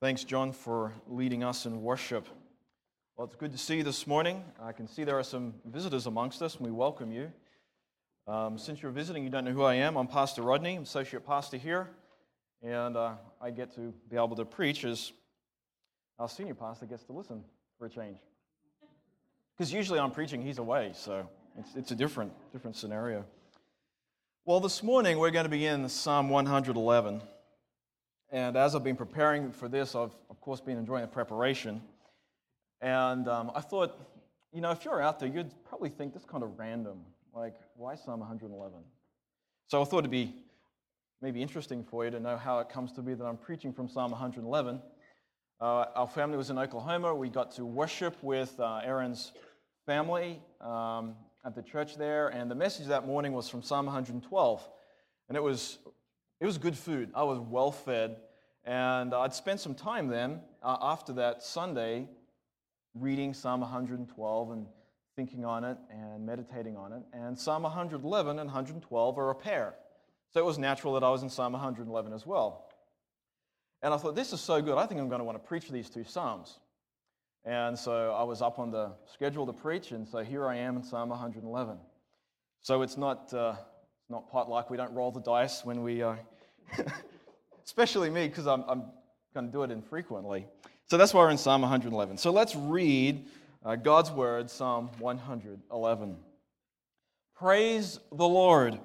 Thanks, John, for leading us in worship. Well, it's good to see you this morning. I can see there are some visitors amongst us, and we welcome you. Since you're visiting, you don't know who I am. I'm Pastor Rodney, I'm associate pastor here, and I get to be able to preach as our senior pastor gets to listen for a change. Because usually I'm preaching, he's away, so it's a different scenario. Well, this morning we're going to be in Psalm 111. And as I've been preparing for this, I've, of course, been enjoying the preparation. And I thought, if you're out there, you'd probably think this is kind of random. Like, why Psalm 111? So I thought it'd be maybe interesting for you to know how it comes to be that I'm preaching from Psalm 111. Our family was in Oklahoma. We got to worship with Aaron's family at the church there. And the message that morning was from Psalm 112. And it was good food. I was well fed, and I'd spent some time then after that Sunday reading Psalm 112 and thinking on it and meditating on it. And Psalm 111 and 112 are a pair. So it was natural that I was in Psalm 111 as well. And I thought, this is so good, I think I'm going to want to preach these two Psalms. And so I was up on the schedule to preach, and so here I am in Psalm 111. So it's not pot luck. We don't roll the dice when we, especially me, because I'm going to do it infrequently. So that's why we're in Psalm 111. So let's read God's word, Psalm 111. Praise the Lord.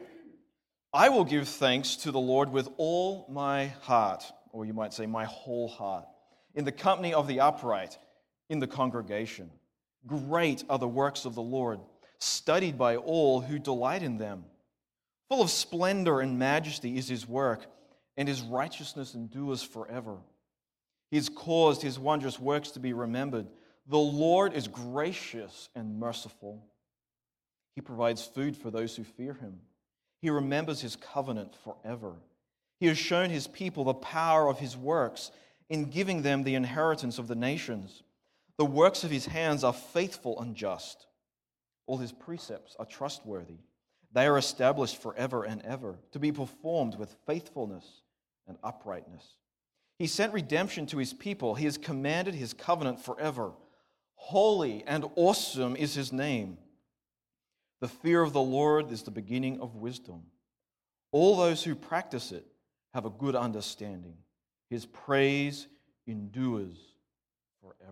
I will give thanks to the Lord with all my heart, or you might say my whole heart, in the company of the upright, in the congregation. Great are the works of the Lord, studied by all who delight in them. Full of splendor and majesty is his work, and his righteousness endures forever. He has caused his wondrous works to be remembered. The Lord is gracious and merciful. He provides food for those who fear him. He remembers his covenant forever. He has shown his people the power of his works in giving them the inheritance of the nations. The works of his hands are faithful and just. All his precepts are trustworthy. They are established forever and ever, to be performed with faithfulness and uprightness. He sent redemption to his people. He has commanded his covenant forever. Holy and awesome is his name. The fear of the Lord is the beginning of wisdom. All those who practice it have a good understanding. His praise endures forever.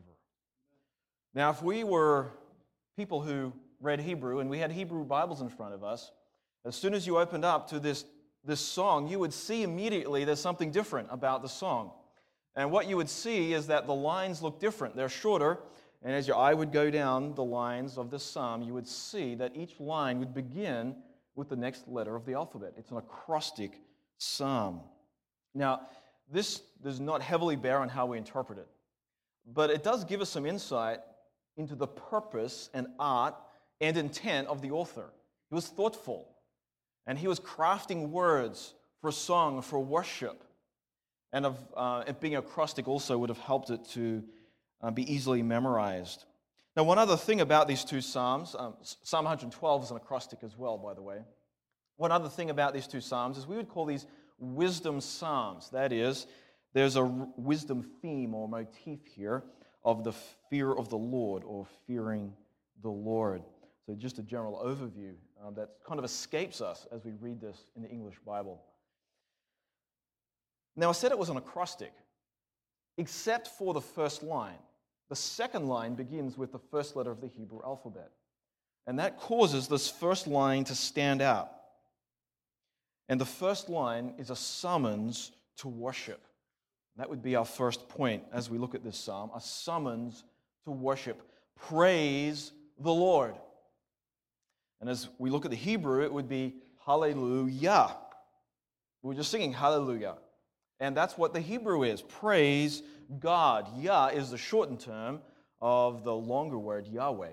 Now, if we were people who read Hebrew, and we had Hebrew Bibles in front of us, as soon as you opened up to this song, you would see immediately there's something different about the song. And what you would see is that the lines look different. They're shorter, and as your eye would go down the lines of this psalm, you would see that each line would begin with the next letter of the alphabet. It's an acrostic psalm. Now, this does not heavily bear on how we interpret it, but it does give us some insight into the purpose and art and intent of the author. He was thoughtful, and he was crafting words for a song, for worship. And it being acrostic also would have helped it to be easily memorized. Now, one other thing about these two Psalms, Psalm 112 is an acrostic as well, by the way. One other thing about these two Psalms is we would call these wisdom Psalms. That is, there's a wisdom theme or motif here of the fear of the Lord or fearing the Lord. So just a general overview that kind of escapes us as we read this in the English Bible. Now, I said it was an acrostic, except for the first line. The second line begins with the first letter of the Hebrew alphabet. And that causes this first line to stand out. And the first line is a summons to worship. That would be our first point as we look at this psalm, a summons to worship. Praise the Lord. And as we look at the Hebrew, it would be hallelujah. We're just singing hallelujah. And that's what the Hebrew is. Praise God. Yah is the shortened term of the longer word Yahweh.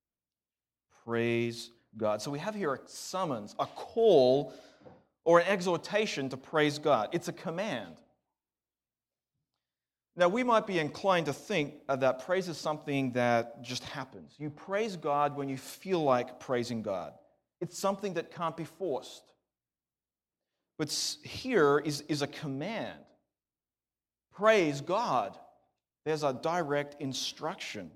Praise God. So we have here a summons, a call, or an exhortation to praise God. It's a command. Now, we might be inclined to think that praise is something that just happens. You praise God when you feel like praising God. It's something that can't be forced. But here is a command. praise God. There's a direct instruction.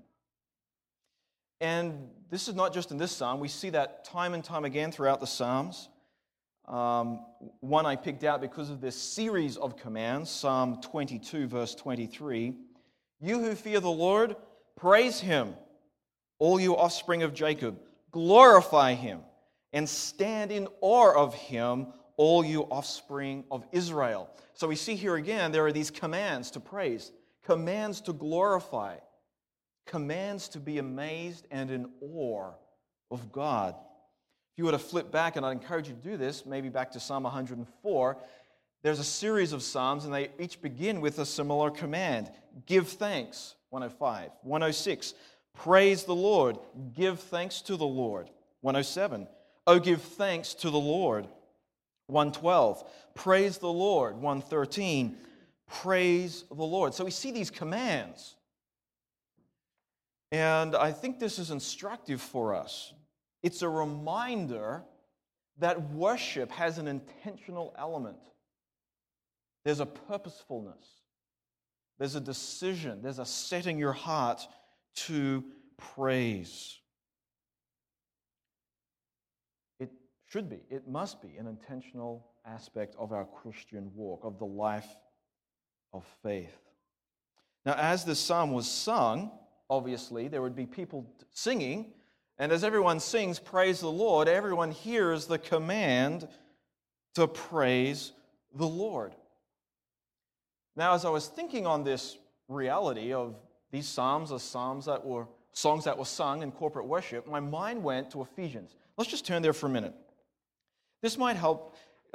And this is not just in this psalm. We see that time and time again throughout the Psalms. One I picked out because of this series of commands, Psalm 22, verse 23. You who fear the Lord, praise Him. All you offspring of Jacob, glorify Him. And stand in awe of Him, all you offspring of Israel. So we see here again, there are these commands to praise, commands to glorify, commands to be amazed and in awe of God. If you were to flip back, and I'd encourage you to do this, maybe back to Psalm 104, there's a series of Psalms, and they each begin with a similar command. Give thanks, 105. 106, praise the Lord. Give thanks to the Lord. 107, oh, give thanks to the Lord. 112, praise the Lord. 113, praise the Lord. So we see these commands. And I think this is instructive for us. It's a reminder that worship has an intentional element. There's a purposefulness. There's a decision. There's a setting your heart to praise. It should be, it must be an intentional aspect of our Christian walk, of the life of faith. Now, as this psalm was sung, obviously, there would be people singing, and as everyone sings, praise the Lord, everyone hears the command to praise the Lord. Now, as I was thinking on this reality of these psalms as songs that were sung in corporate worship, my mind went to Ephesians. Let's just turn there for a minute. This might help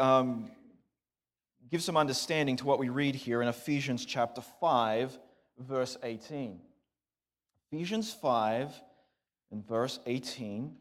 give some understanding to what we read here in Ephesians chapter 5, verse 18. Ephesians 5 and verse 18.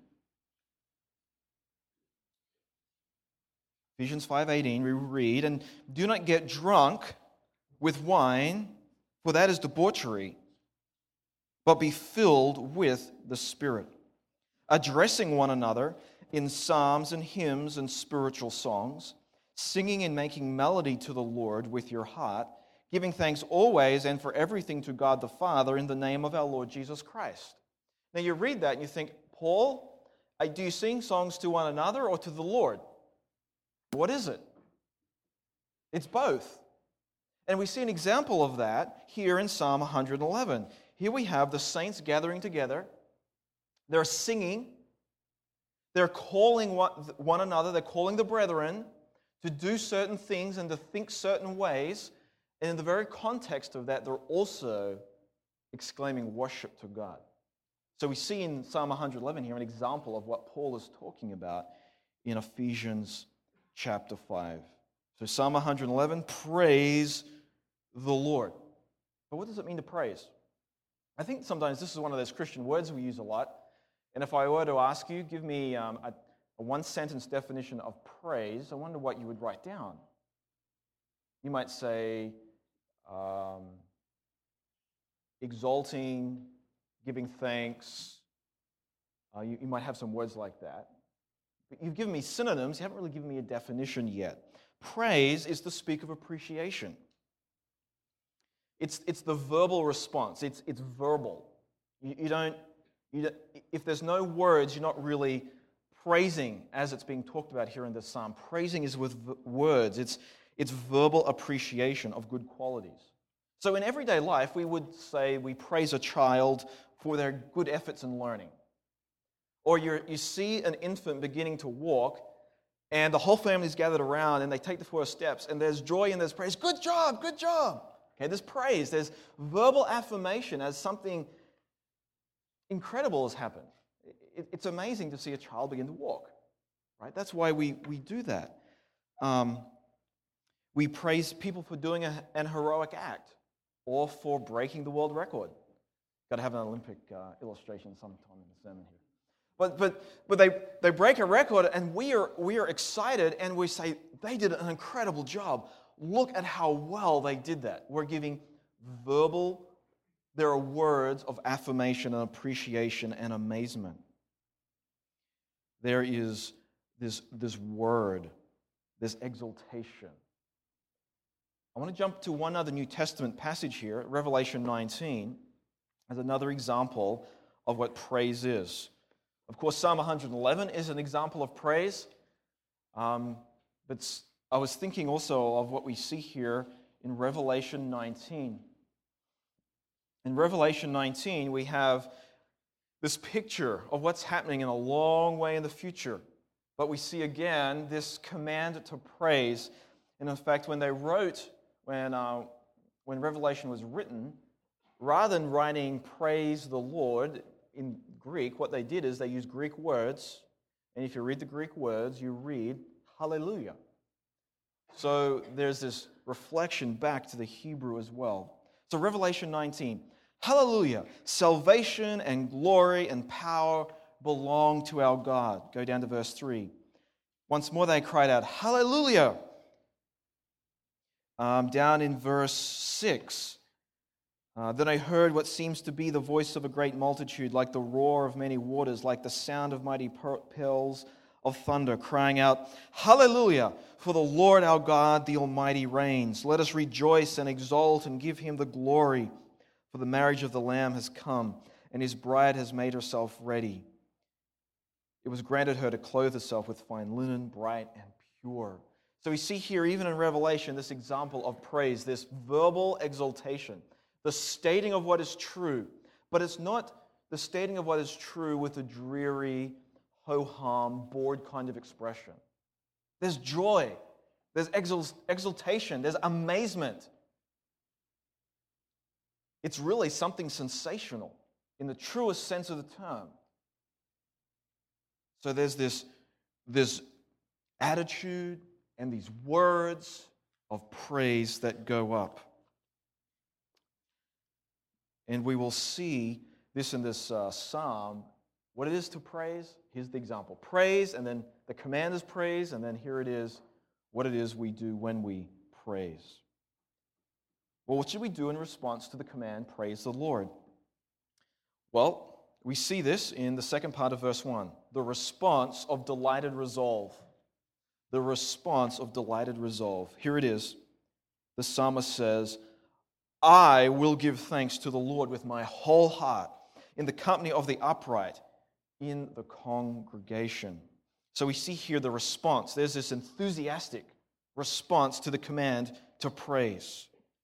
Ephesians 5:18, we read, and do not get drunk with wine, for that is debauchery, but be filled with the Spirit, addressing one another in psalms and hymns and spiritual songs, singing and making melody to the Lord with your heart, giving thanks always and for everything to God the Father in the name of our Lord Jesus Christ. Now you read that and you think, Paul, do you sing songs to one another or to the Lord? What is it? It's both. And we see an example of that here in Psalm 111. Here we have the saints gathering together. They're singing. They're calling one another. They're calling the brethren to do certain things and to think certain ways. And in the very context of that, they're also exclaiming worship to God. So we see in Psalm 111 here an example of what Paul is talking about in Ephesians chapter 5. So Psalm 111, praise the Lord. But what does it mean to praise? I think sometimes this is one of those Christian words we use a lot. And if I were to ask you, give me a one-sentence definition of praise, I wonder what you would write down. You might say, exalting, giving thanks. You might have some words like that. But you've given me synonyms. You haven't really given me a definition yet. Praise is to speak of appreciation. It's the verbal response. It's verbal. You don't. If there's no words, you're not really praising as it's being talked about here in this psalm. Praising is with words. It's verbal appreciation of good qualities. So in everyday life, we would say we praise a child for their good efforts in learning. Or you see an infant beginning to walk, and the whole family's gathered around, and they take the first steps, and there's joy and there's praise. Good job, good job. Okay, there's praise. There's verbal affirmation as something incredible has happened. It's amazing to see a child begin to walk. Right? That's why we do that. We praise people for doing an heroic act or for breaking the world record. Got to have an Olympic illustration sometime in the sermon here. But they break a record, and we are excited, and we say, they did an incredible job. Look at how well they did that. We're giving there are words of affirmation and appreciation and amazement. There is this word, this exaltation. I want to jump to one other New Testament passage here, Revelation 19, as another example of what praise is. Of course, Psalm 111 is an example of praise, but I was thinking also of what we see here in Revelation 19. In Revelation 19, we have this picture of what's happening in a long way in the future. But we see again this command to praise. And in fact, when Revelation was written, rather than writing praise the Lord in Greek, what they did is they used Greek words. And if you read the Greek words, you read hallelujah. So there's this reflection back to the Hebrew as well. So Revelation 19, hallelujah, salvation and glory and power belong to our God. Go down to verse 3. Once more they cried out, hallelujah. Down in verse 6, then I heard what seems to be the voice of a great multitude, like the roar of many waters, like the sound of mighty peals of thunder, crying out, hallelujah, for the Lord our God, the Almighty reigns. Let us rejoice and exult and give him the glory, for the marriage of the Lamb has come, and his bride has made herself ready. It was granted her to clothe herself with fine linen, bright and pure. So we see here, even in Revelation, this example of praise, this verbal exaltation, the stating of what is true. But it's not the stating of what is true with a dreary, ho-hum, bored kind of expression. There's joy, there's exultation, there's amazement. It's really something sensational in the truest sense of the term. So there's this attitude and these words of praise that go up. And we will see this in this psalm, what it is to praise. Here's the example. Praise, and then the command is praise, and then here it is, what it is we do when we praise. Well, what should we do in response to the command, praise the Lord? Well, we see this in the second part of verse 1, the response of delighted resolve. The response of delighted resolve. Here it is. The psalmist says, I will give thanks to the Lord with my whole heart, in the company of the upright, in the congregation. So we see here the response. There's this enthusiastic response to the command to praise.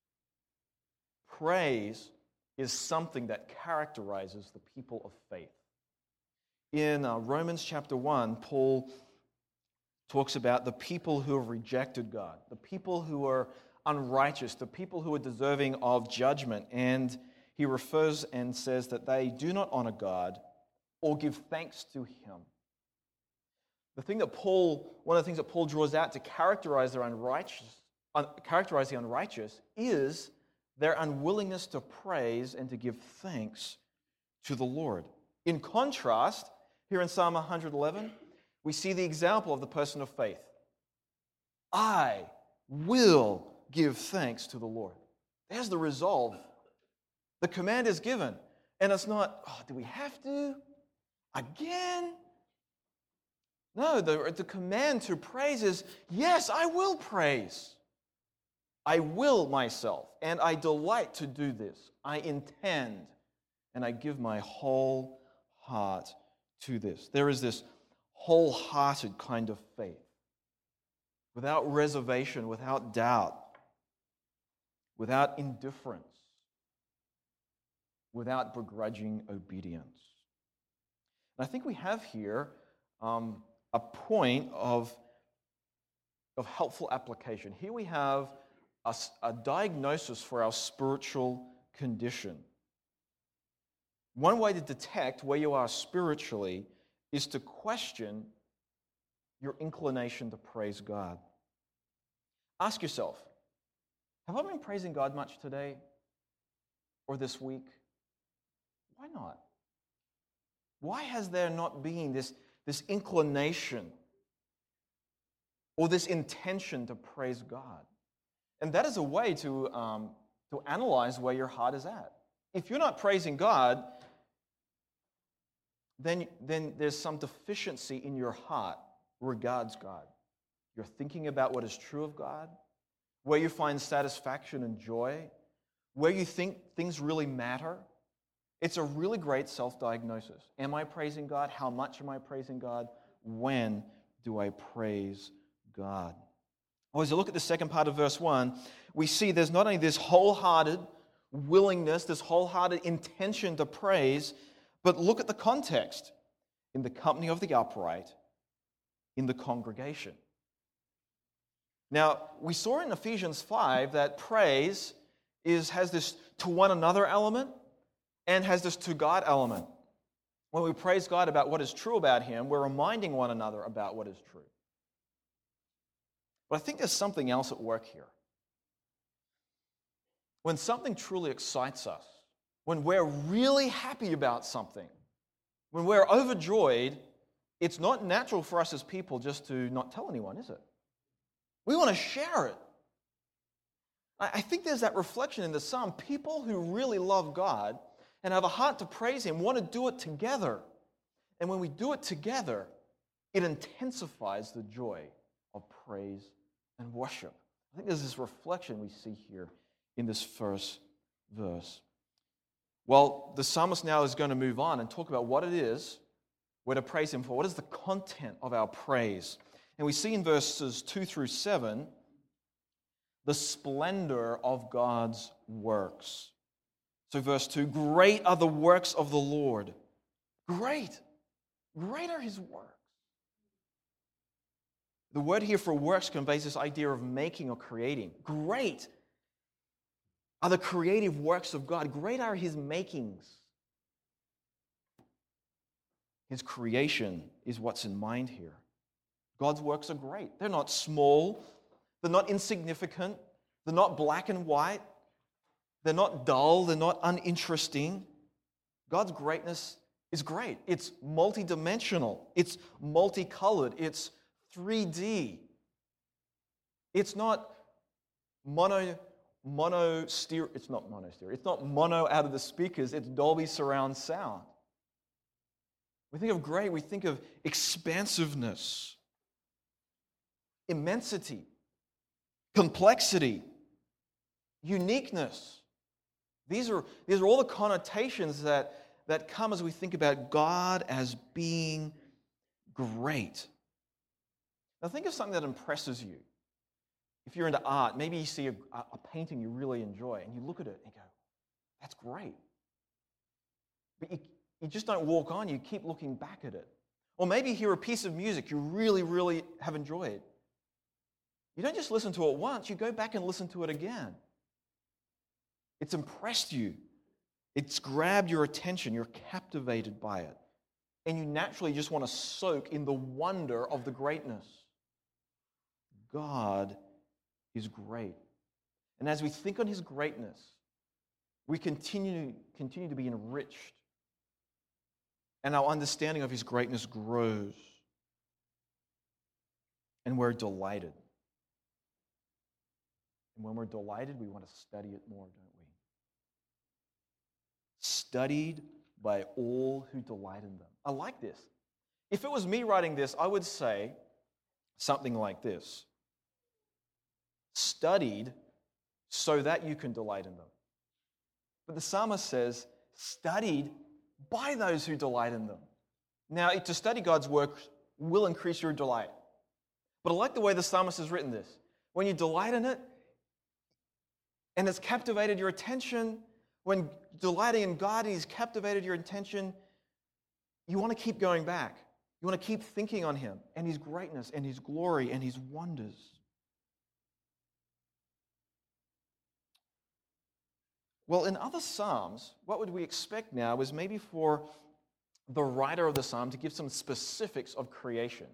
Praise is something that characterizes the people of faith. In Romans chapter 1, Paul talks about the people who have rejected God, the people who are unrighteous, the people who are deserving of judgment. And he refers and says that they do not honor God or give thanks to him. One of the things that Paul draws out to characterize the unrighteous is their unwillingness to praise and to give thanks to the Lord. In contrast, here in Psalm 111, we see the example of the person of faith. I will give thanks to the Lord. There's the resolve. The command is given. And it's not, do we have to? Again? No, the command to praise is, yes, I will praise. I will myself, and I delight to do this. I intend, and I give my whole heart to this. There is this wholehearted kind of faith, without reservation, without doubt, without indifference, without begrudging obedience. And I think we have here a point of helpful application. Here we have a diagnosis for our spiritual condition. One way to detect where you are spiritually is to question your inclination to praise God. Ask yourself, have I been praising God much today or this week? Why not? Why has there not been this inclination or this intention to praise God? And that is a way to analyze where your heart is at. If you're not praising God, then there's some deficiency in your heart regards God. You're thinking about what is true of God, where you find satisfaction and joy, where you think things really matter. It's a really great self-diagnosis. Am I praising God? How much am I praising God? When do I praise God? Well, as you look at the second part of verse 1, we see there's not only this wholehearted willingness, this wholehearted intention to praise, but look at the context. In the company of the upright, in the congregation. Now, we saw in Ephesians 5 that praise has this to one another element and has this to God element. When we praise God about what is true about Him, we're reminding one another about what is true. But I think there's something else at work here. When something truly excites us, when we're really happy about something, when we're overjoyed, it's not natural for us as people just to not tell anyone, is it? We want to share it. I think there's that reflection in the psalm. People who really love God and have a heart to praise Him want to do it together. And when we do it together, it intensifies the joy of praise and worship. I think there's this reflection we see here in this first verse. Well, the psalmist now is going to move on and talk about what it is we're to praise Him for. What is the content of our praise? And we see in verses 2 through 7 the splendor of God's works. So verse 2, great are the works of the Lord. Great. Great are His works. The word here for works conveys this idea of making or creating. Great are the creative works of God. Great are His makings. His creation is what's in mind here. God's works are great. They're not small. They're not insignificant. They're not black and white. They're not dull. They're not uninteresting. God's greatness is great. It's multidimensional. It's multicolored. It's 3D. It's not it's not mono-stereo. It's not mono out of the speakers. It's Dolby surround sound. We think of great, we think of expansiveness, immensity, complexity, uniqueness. These are all the connotations that come as we think about God as being great. Now think of something that impresses you. If you're into art, maybe you see a painting you really enjoy, and you look at it and you go, that's great. But you just don't walk on, you keep looking back at it. Or maybe you hear a piece of music you really, really have enjoyed. You don't just listen to it once, you go back and listen to it again. It's impressed you. It's grabbed your attention. You're captivated by it. And you naturally just want to soak in the wonder of the greatness. God is great. And as we think on His greatness, we continue to be enriched. And our understanding of His greatness grows. And we're delighted. And when we're delighted, we want to study it more, don't we? Studied by all who delight in them. I like this. If it was me writing this, I would say something like this. Studied so that you can delight in them. But the psalmist says, studied by those who delight in them. Now, to study God's work will increase your delight. But I like the way the psalmist has written this. When you delight in it, and it's captivated your attention, when delighting in God and He's captivated your attention, you want to keep going back. You want to keep thinking on Him and His greatness and His glory and His wonders. Well, in other psalms, what would we expect now is maybe for the writer of the psalm to give some specifics of creation.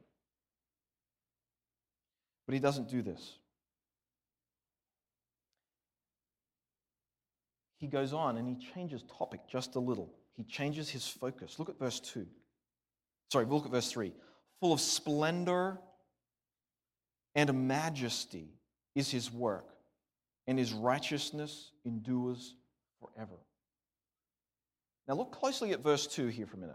But he doesn't do this. He goes on and he changes topic just a little. He changes his focus. Look at verse 2. Look at verse 3. Full of splendor and majesty is His work, and His righteousness endures forever. Now look closely at verse 2 here for a minute.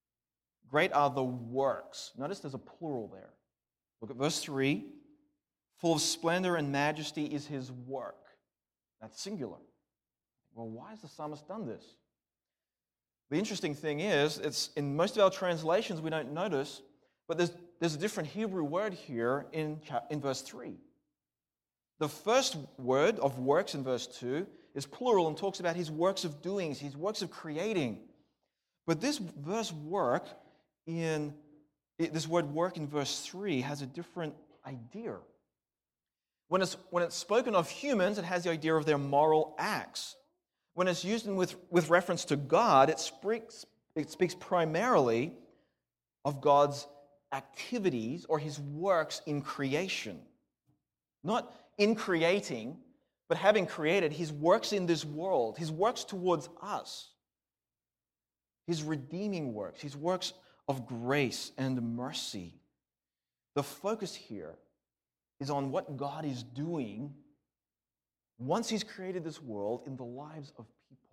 Great are the works. Notice there's a plural there. Look at verse 3. full of splendor and majesty is his work. That's singular. Well, why has the psalmist done this? The interesting thing is, it's in most of our translations we don't notice, but there's a different Hebrew word here in verse 3. The first word of works in verse 2 is plural and talks about his works of doings, his works of creating. But this word work in verse 3 has a different idea. When it's spoken of humans, it has the idea of their moral acts. When it's used with reference to God, it speaks primarily of God's activities or his works in creation. Not in creating, but having created, his works in this world, his works towards us, his redeeming works, his works of grace and mercy. The focus here is on what God is doing once he's created this world in the lives of people.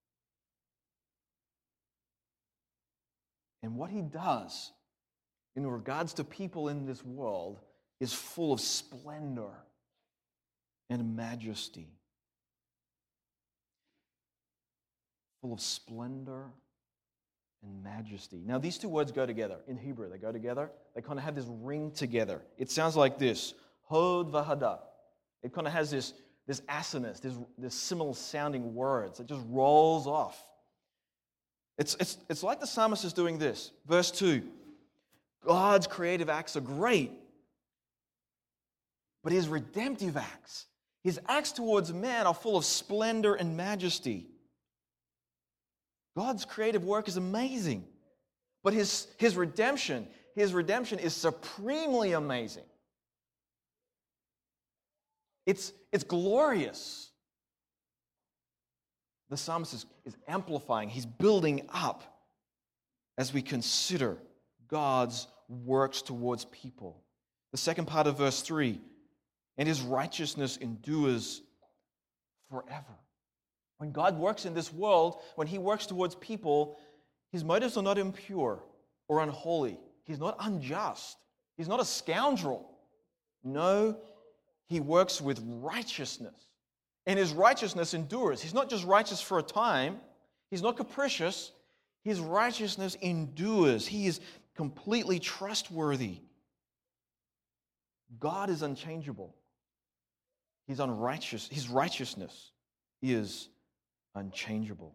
And what he does in regards to people in this world is full of splendor and majesty. Full of splendor and majesty. Now, these two words go together. In Hebrew, they go together. They kind of have this ring together. It sounds like this. Hod v'hada. It kind of has this assonance, this similar sounding words. It just rolls off. It's like the psalmist is doing this. Verse 2. God's creative acts are great, but his redemptive acts, his acts towards man, are full of splendor and majesty. God's creative work is amazing, but his redemption is supremely amazing. It's glorious. The psalmist is amplifying, he's building up as we consider God's works towards people. The second part of verse 3, and his righteousness endures forever. When God works in this world, when he works towards people, his motives are not impure or unholy. He's not unjust. He's not a scoundrel. No, he works with righteousness. And his righteousness endures. He's not just righteous for a time. He's not capricious. His righteousness endures. He is completely trustworthy. God is unchangeable. He's unrighteous. His righteousness is unchangeable.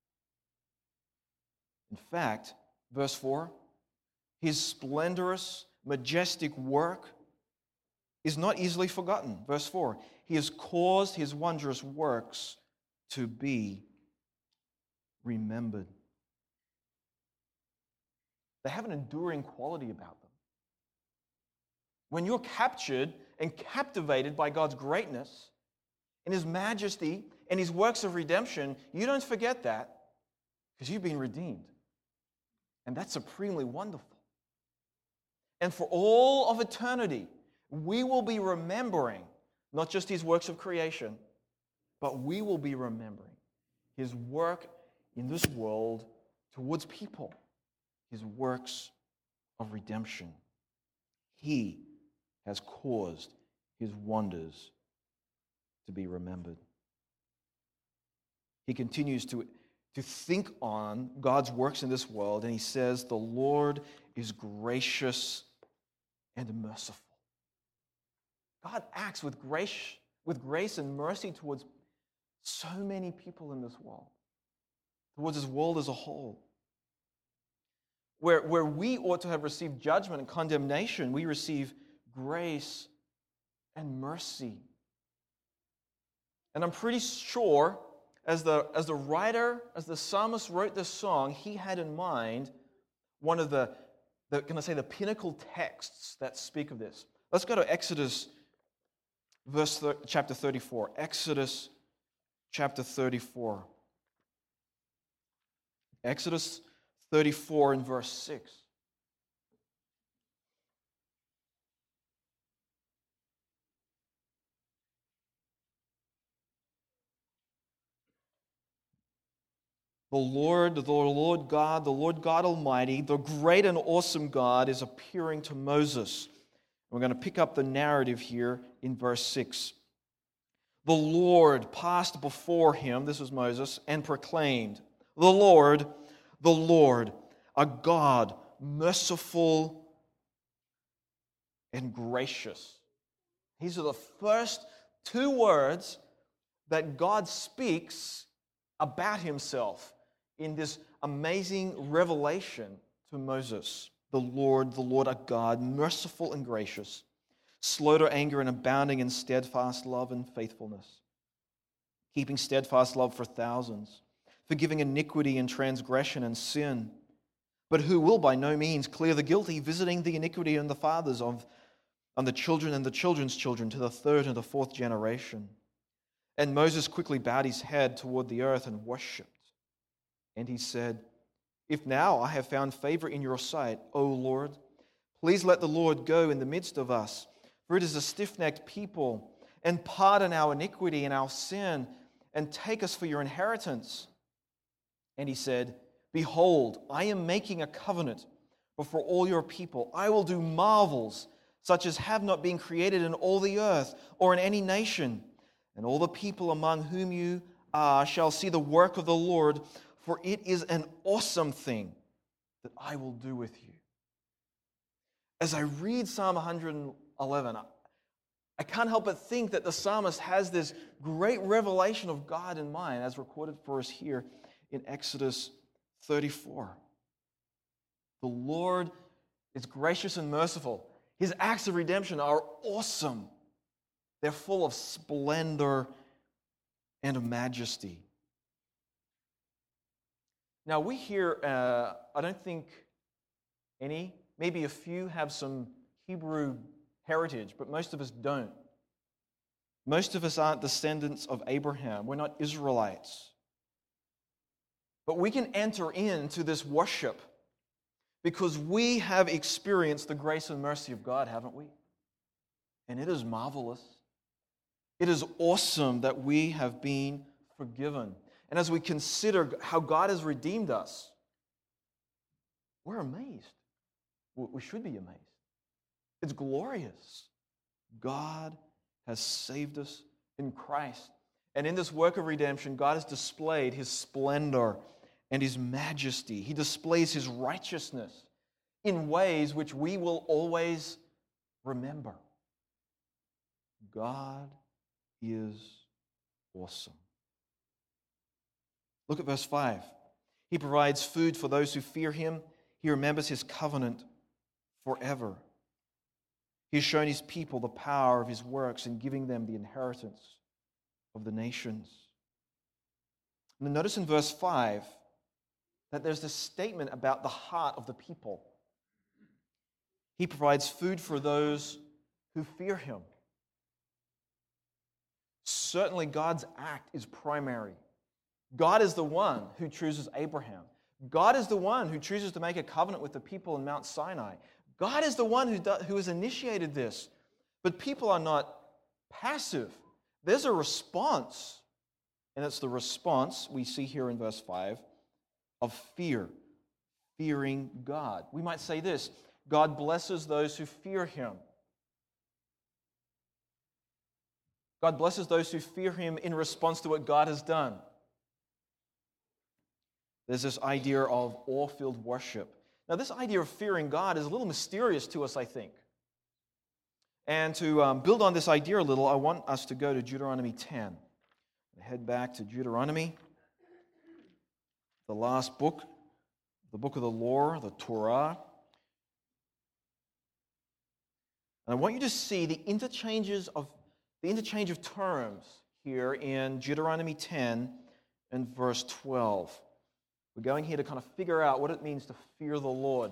In fact, verse 4, his splendorous, majestic work is not easily forgotten. Verse 4, he has caused his wondrous works to be remembered. They have an enduring quality about them. When you're captured and captivated by God's greatness and his majesty and his works of redemption, you don't forget that because you've been redeemed. And that's supremely wonderful. And for all of eternity, we will be remembering not just his works of creation, but we will be remembering his work in this world towards people, his works of redemption. He has caused his wonders to be remembered. He continues to think on God's works in this world, and he says, the Lord is gracious and merciful. God acts with grace and mercy towards so many people in this world, towards his world as a whole. Where we ought to have received judgment and condemnation, we receive grace and mercy. And I'm pretty sure, as the psalmist wrote this song, he had in mind one of the pinnacle texts that speak of this. Let's go to Exodus chapter 34. Exodus chapter 34. Exodus 34 and verse 6. The Lord God, the Lord God Almighty, the great and awesome God, is appearing to Moses We're going to pick up the narrative here in verse 6. The Lord passed before him, this was Moses, and proclaimed, the Lord, a God merciful and gracious. These are the first two words that God speaks about himself in this amazing revelation to Moses. The Lord, a God merciful and gracious, slow to anger and abounding in steadfast love and faithfulness, keeping steadfast love for thousands, forgiving iniquity and transgression and sin, but who will by no means clear the guilty, visiting the iniquity on the fathers on the children and the children's children to the third and the fourth generation. And Moses quickly bowed his head toward the earth and worshipped. And he said, if now I have found favor in your sight, O Lord, please let the Lord go in the midst of us, for it is a stiff-necked people, and pardon our iniquity and our sin, and take us for your inheritance. And he said, behold, I am making a covenant before all your people. I will do marvels such as have not been created in all the earth or in any nation. And all the people among whom you are shall see the work of the Lord, for it is an awesome thing that I will do with you. As I read Psalm 111, I can't help but think that the psalmist has this great revelation of God in mind, as recorded for us here in Exodus 34. The Lord is gracious and merciful. His acts of redemption are awesome. They're full of splendor and majesty. Now we here, I don't think any, maybe a few have some Hebrew heritage, but most of us don't. Most of us aren't descendants of Abraham. We're not Israelites. But we can enter into this worship because we have experienced the grace and mercy of God, haven't we? And it is marvelous. It is awesome that we have been forgiven. And as we consider how God has redeemed us, we're amazed. We should be amazed. It's glorious. God has saved us in Christ. And in this work of redemption, God has displayed His splendor and His majesty. He displays His righteousness in ways which we will always remember. God is awesome. Look at verse 5. He provides food for those who fear Him. He remembers His covenant forever. He has shown His people the power of His works in giving them the inheritance of the nations. And then notice in verse 5 that there's this statement about the heart of the people. He provides food for those who fear Him. Certainly God's act is primary. God is the one who chooses Abraham. God is the one who chooses to make a covenant with the people in Mount Sinai. God is the one who has initiated this. But people are not passive. There's a response. And it's the response we see here in verse 5 of fear, fearing God. We might say this: God blesses those who fear Him. God blesses those who fear Him in response to what God has done. There's this idea of awe-filled worship. Now, this idea of fearing God is a little mysterious to us, I think. And to build on this idea a little, I want us to go to Deuteronomy 10. Head back to Deuteronomy, the last book, the book of the law, the Torah. And I want you to see the interchange of terms here in Deuteronomy 10 and verse 12. We're going here to kind of figure out what it means to fear the Lord.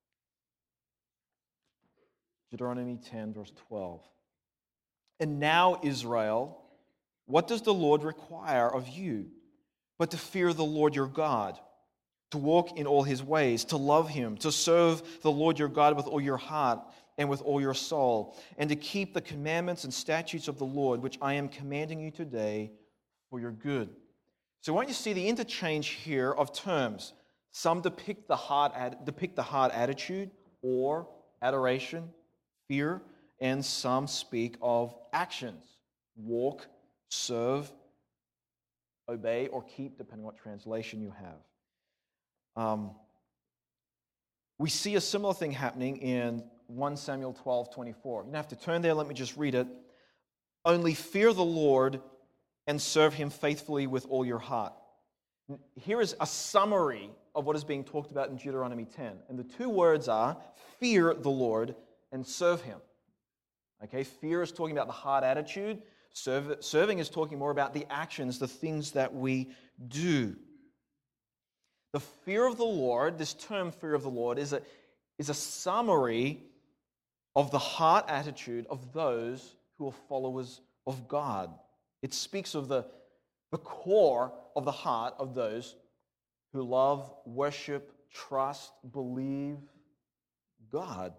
Deuteronomy 10, verse 12. And now, Israel, what does the Lord require of you but to fear the Lord your God, to walk in all His ways, to love Him, to serve the Lord your God with all your heart and with all your soul, and to keep the commandments and statutes of the Lord, which I am commanding you today for your good. So I want you to see the interchange here of terms. Some depict the heart attitude or adoration, fear. and some speak of actions. Walk, serve, obey, or keep, depending on what translation you have. We see a similar thing happening in 1 Samuel 12:24. You don't have to turn there, let me just read it. Only fear the Lord and serve him faithfully with all your heart. Here is a summary of what is being talked about in Deuteronomy 10. And the two words are fear the Lord and serve him. Okay, fear is talking about the heart attitude. Serving is talking more about the actions, the things that we do. The fear of the Lord, this term fear of the Lord, is a summary of the heart attitude of those who are followers of God. It speaks of the core of the heart of those who love, worship, trust, believe God.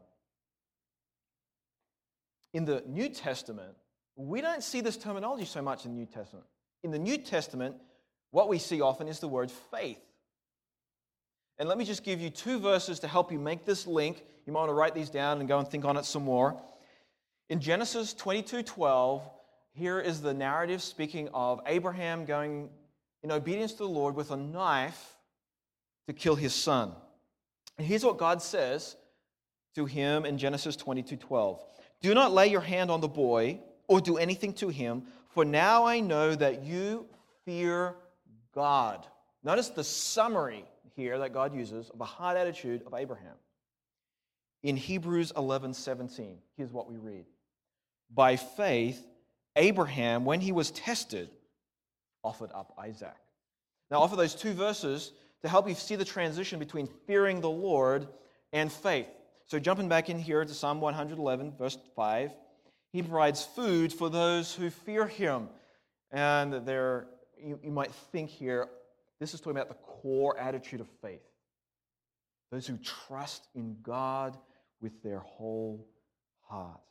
In the New Testament, we don't see this terminology so much in the New Testament. In the New Testament, what we see often is the word faith. And let me just give you two verses to help you make this link. You might want to write these down and go and think on it some more. In Genesis 22:12, here is the narrative speaking of Abraham going in obedience to the Lord with a knife to kill his son. And here's what God says to him in Genesis 22:12. Do not lay your hand on the boy or do anything to him, for now I know that you fear God. Notice the summary here that God uses of the heart attitude of Abraham. In Hebrews 11:17, here's what we read. By faith, Abraham, when he was tested, offered up Isaac. Now, I offer those two verses to help you see the transition between fearing the Lord and faith. So jumping back in here to Psalm 111, verse 5, he provides food for those who fear him. And you might think here, this is talking about the core attitude of faith. Those who trust in God with their whole heart.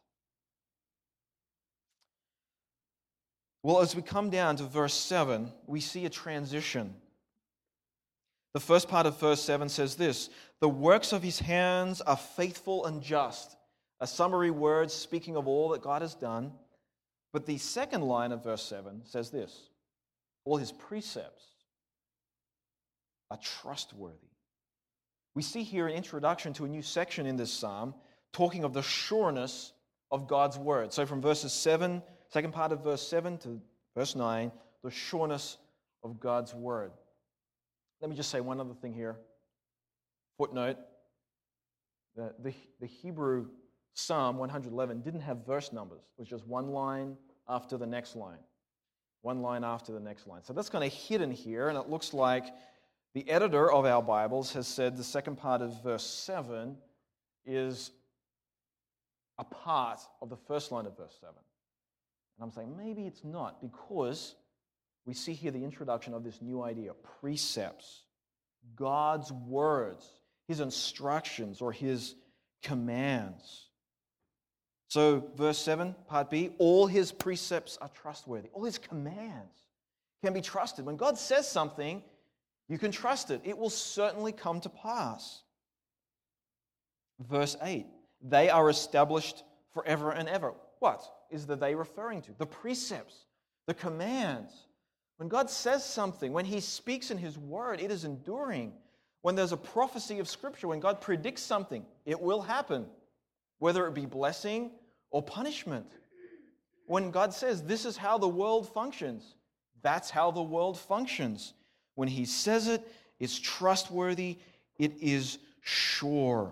Well, as we come down to verse 7, we see a transition. The first part of verse 7 says this: the works of his hands are faithful and just. A summary word speaking of all that God has done. But the second line of verse 7 says this: all his precepts are trustworthy. We see here an introduction to a new section in this psalm talking of the sureness of God's word. So from verses 7, second part of verse 7 to verse 9, the sureness of God's word. Let me just say one other thing here. Footnote, the Hebrew Psalm 111 didn't have verse numbers. It was just one line after the next line. One line after the next line. So that's kind of hidden here, and it looks like the editor of our Bibles has said the second part of verse 7 is a part of the first line of verse 7. And I'm saying maybe it's not, because we see here the introduction of this new idea, precepts, God's words, his instructions or his commands. So verse 7, part B, all his precepts are trustworthy. All his commands can be trusted. When God says something, you can trust it. It will certainly come to pass. Verse 8, they are established forever and ever. What is the they referring to? The precepts, the commands. When God says something, when he speaks in his word, it is enduring. When there's a prophecy of Scripture, when God predicts something, it will happen, whether it be blessing or punishment. When God says, this is how the world functions, that's how the world functions. When he says it, it's trustworthy, it is sure.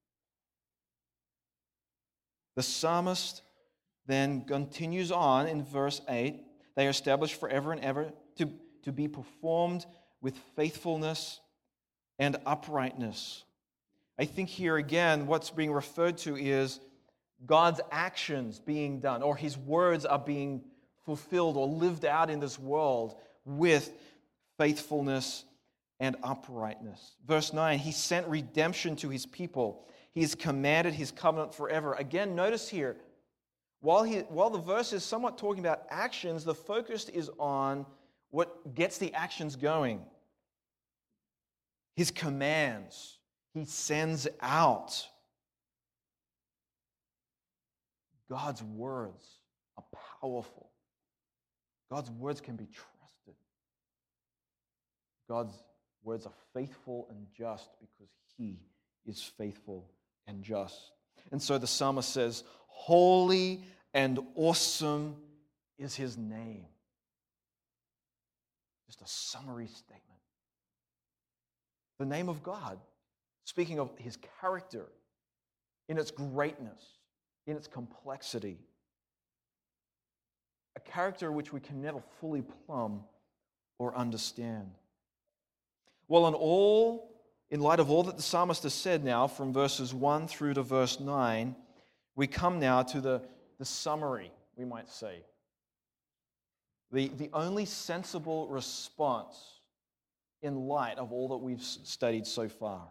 The psalmist then continues on in verse 8. They are established forever and ever to be performed with faithfulness and uprightness. I think here again what's being referred to is God's actions being done, or his words are being fulfilled or lived out in this world with faithfulness and uprightness. Verse 9, he sent redemption to his people. He has commanded his covenant forever. Again, notice here, while the verse is somewhat talking about actions, the focus is on what gets the actions going. His commands, he sends out. God's words are powerful. God's words can be trusted. God's words are faithful and just because He is faithful and just. And so the psalmist says, holy and awesome is His name. Just a summary statement. The name of God, speaking of His character, in its greatness, in its complexity. A character which we can never fully plumb or understand. Well, in light of all that the psalmist has said now, from verses 1 through to verse 9, we come now to the summary, we might say. The only sensible response in light of all that we've studied so far.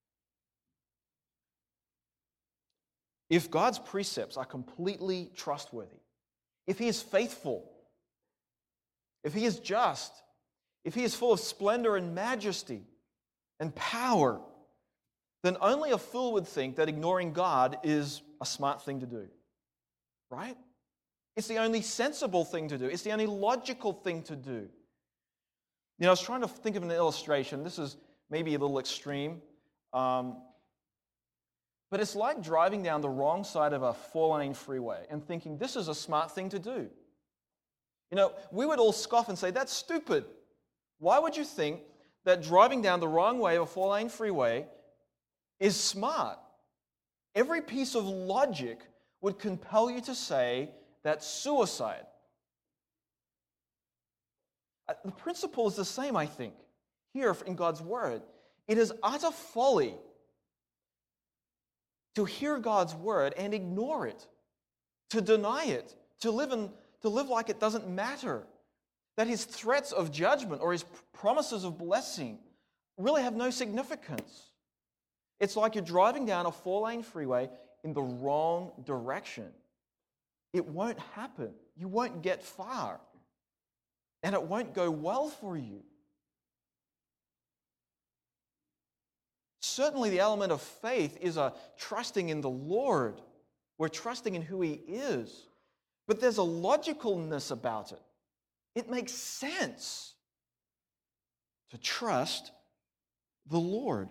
If God's precepts are completely trustworthy, if He is faithful, if He is just, if He is full of splendor and majesty and power, then only a fool would think that ignoring God is a smart thing to do. Right? It's the only sensible thing to do. It's the only logical thing to do. I was trying to think of an illustration. This is maybe a little extreme. But it's like driving down the wrong side of a four-lane freeway and thinking this is a smart thing to do. We would all scoff and say, that's stupid. Why would you think that driving down the wrong way of a four-lane freeway is smart? Every piece of logic would compel you to say that's suicide. The principle is the same, I think, here in God's Word. It is utter folly to hear God's Word and ignore it, to deny it, to live like it doesn't matter, that His threats of judgment or His promises of blessing really have no significance. It's like you're driving down a four-lane freeway in the wrong direction. It won't happen. You won't get far. And it won't go well for you. Certainly the element of faith is a trusting in the Lord. We're trusting in who He is. But there's a logicalness about it. It makes sense to trust the Lord.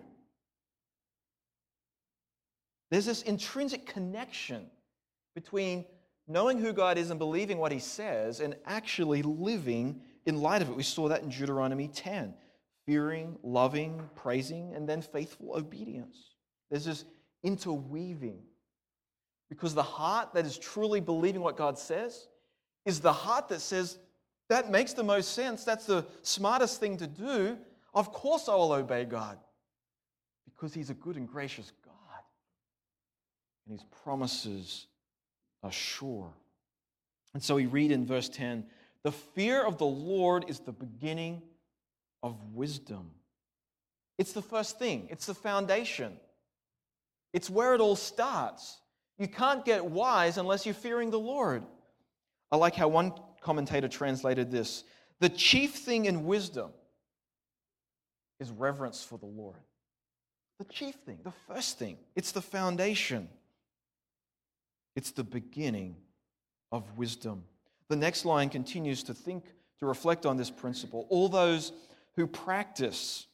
There's this intrinsic connection between knowing who God is and believing what He says and actually living in light of it. We saw that in Deuteronomy 10. Fearing, loving, praising, and then faithful obedience. There's this interweaving. Because the heart that is truly believing what God says is the heart that says, that makes the most sense. That's the smartest thing to do. Of course I will obey God. Because He's a good and gracious God. And His promises are sure. And so we read in verse 10, the fear of the Lord is the beginning of wisdom. It's the first thing. It's the foundation. It's where it all starts. You can't get wise unless you're fearing the Lord. I like how one commentator translated this. The chief thing in wisdom is reverence for the Lord. The chief thing, the first thing. It's the foundation. It's the beginning of wisdom. The next line continues to reflect on this principle. All those who practice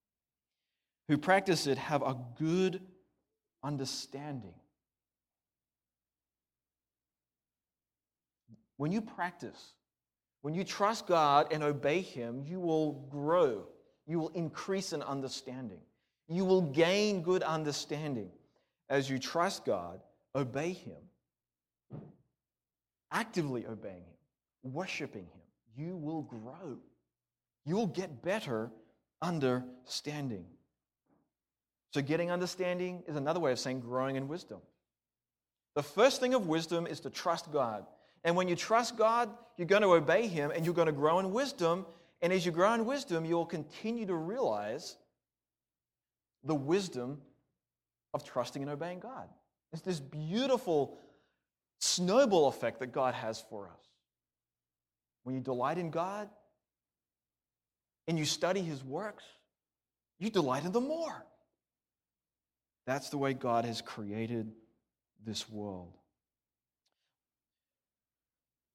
it have a good understanding. When you practice, when you trust God and obey Him, you will grow. You will increase in understanding. You will gain good understanding as you trust God, obey Him, actively obeying Him, worshiping Him. You will grow. You will get better understanding. So getting understanding is another way of saying growing in wisdom. The first thing of wisdom is to trust God. And when you trust God, you're going to obey Him and you're going to grow in wisdom. And as you grow in wisdom, you'll continue to realize the wisdom of trusting and obeying God. It's this beautiful snowball effect that God has for us. When you delight in God and you study His works, you delight in them more. That's the way God has created this world.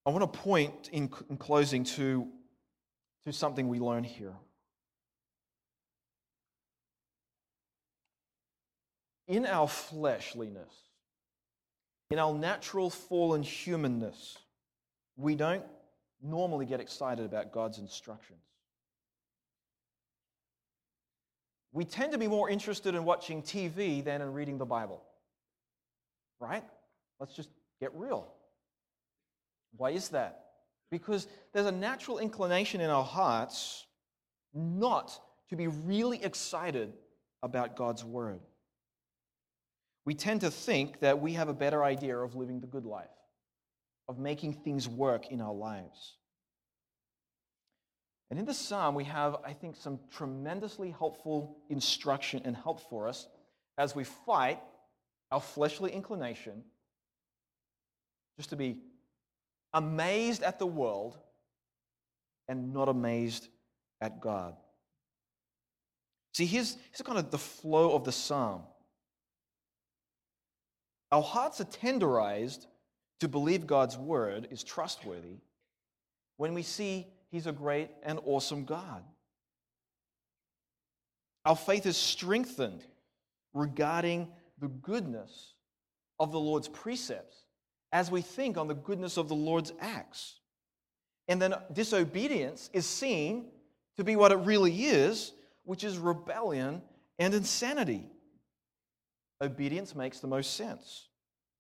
I want to point in closing to something we learn here. In our fleshliness, in our natural fallen humanness, we don't normally get excited about God's instructions. We tend to be more interested in watching TV than in reading the Bible. Right? Let's just get real. Why is that? Because there's a natural inclination in our hearts not to be really excited about God's Word. We tend to think that we have a better idea of living the good life, of making things work in our lives. And in this psalm, we have, I think, some tremendously helpful instruction and help for us as we fight our fleshly inclination just to be amazed at the world and not amazed at God. See, here's kind of the flow of the psalm. Our hearts are tenderized to believe God's word is trustworthy when we see He's a great and awesome God. Our faith is strengthened regarding the goodness of the Lord's precepts as we think on the goodness of the Lord's acts. And then disobedience is seen to be what it really is, which is rebellion and insanity. Obedience makes the most sense.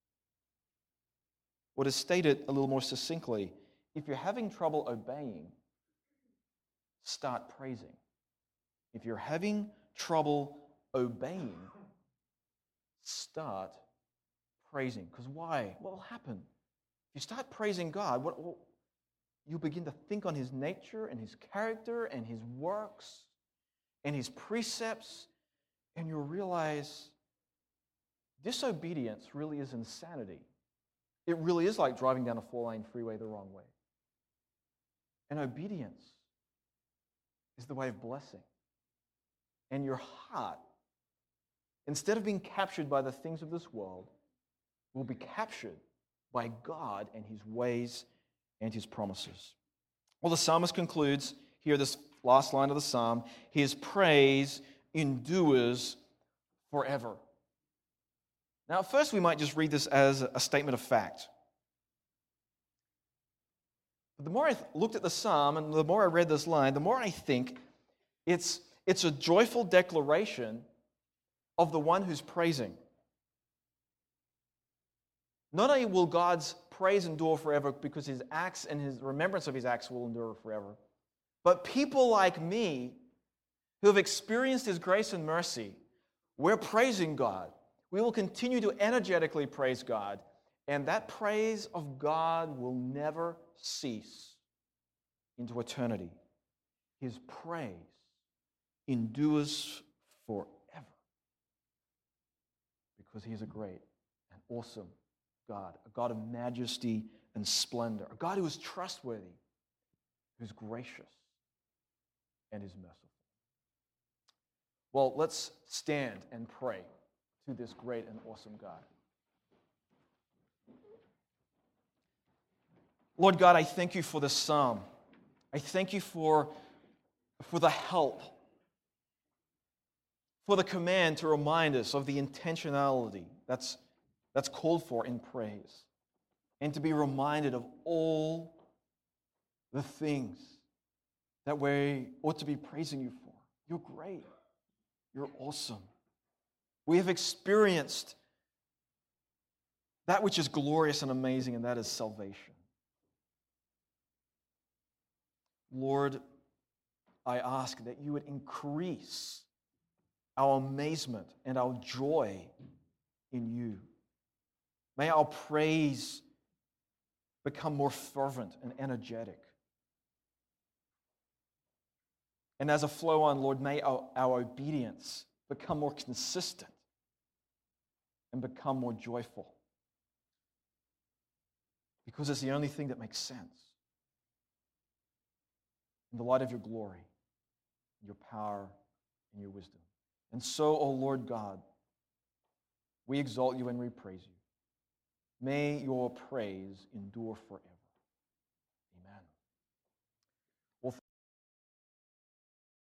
What is stated a little more succinctly, if you're having trouble obeying, start praising. If you're having trouble obeying, start praising. Because why? What will happen? If you start praising God, you'll begin to think on His nature and His character and His works and His precepts, and you'll realize disobedience really is insanity. It really is like driving down a 4-lane freeway the wrong way. And obedience is the way of blessing. And your heart, instead of being captured by the things of this world, will be captured by God and His ways and His promises. Well, the psalmist concludes here, this last line of the psalm, His praise endures forever. Now, at first we might just read this as a statement of fact. But the more I looked at the psalm and the more I read this line, the more I think it's a joyful declaration of the one who's praising. Not only will God's praise endure forever because His acts and His remembrance of His acts will endure forever, but people like me who have experienced His grace and mercy, we're praising God. We will continue to energetically praise God, and that praise of God will never cease into eternity. His praise endures forever because He is a great and awesome God, a God of majesty and splendor, a God who is trustworthy, who's gracious, and is merciful. Well, let's stand and pray to this great and awesome God. Lord God, I thank You for this psalm. I thank You for the help, for the command to remind us of the intentionality that's called for in praise, and to be reminded of all the things that we ought to be praising You for. You're great. You're awesome. We have experienced that which is glorious and amazing, and that is salvation. Lord, I ask that You would increase our amazement and our joy in You. May our praise become more fervent and energetic. And as a flow on, Lord, may our obedience become more consistent and become more joyful. Because it's the only thing that makes sense. In the light of Your glory, Your power, and Your wisdom. And so, O Lord God, we exalt You and we praise You. May Your praise endure forever.